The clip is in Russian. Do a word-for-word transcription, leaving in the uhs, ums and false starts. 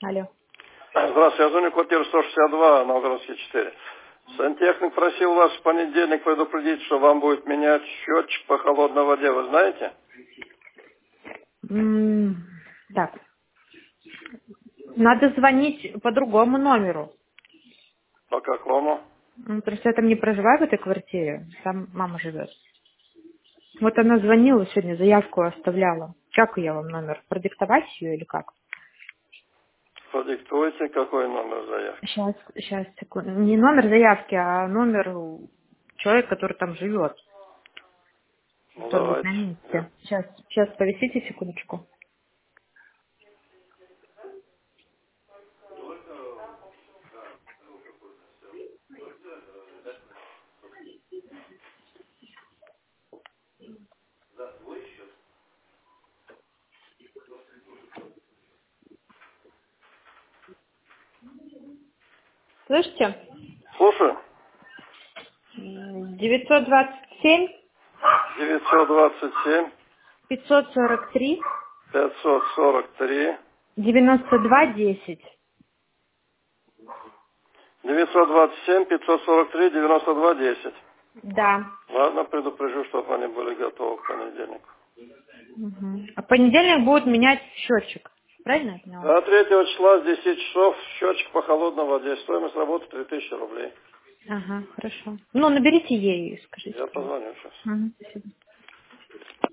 Алло. Здравствуйте, я звоню в квартиру сто шестьдесят два, Новгородский четыре. Сантехник просил вас в понедельник предупредить, что вам будет менять счетчик по холодной воде, вы знаете? М, Так, надо звонить по другому номеру. По какому? Ну, Просто я там не проживаю в этой квартире, там мама живет. Вот она звонила сегодня, заявку оставляла. Как я вам номер? Продиктовать ее или как? Продиктуйте, какой номер заявки. Сейчас, сейчас, секунду. Не номер заявки, а номер человека, который там живет, Ну, который вот давайте. на Я- месте. Сейчас, сейчас, повисите секундочку. Слышите? Слушаю. М, девятьсот двадцать семь девятьсот двадцать семь пятьсот сорок три пятьсот сорок три девяносто два десять. девятьсот двадцать семь пятьсот сорок три девяносто два десять. Да. Ладно, предупрежу, чтобы они были готовы к понедельнику. Мгм. А в понедельник будут менять счетчик. Правильно я поняла? А третьего числа с десяти часов счетчик по холодной воде. Стоимость работы три тысячи рублей. Ага, хорошо. Ну, наберите ей и скажите, Я пожалуйста. позвоню сейчас. Мгм, спасибо.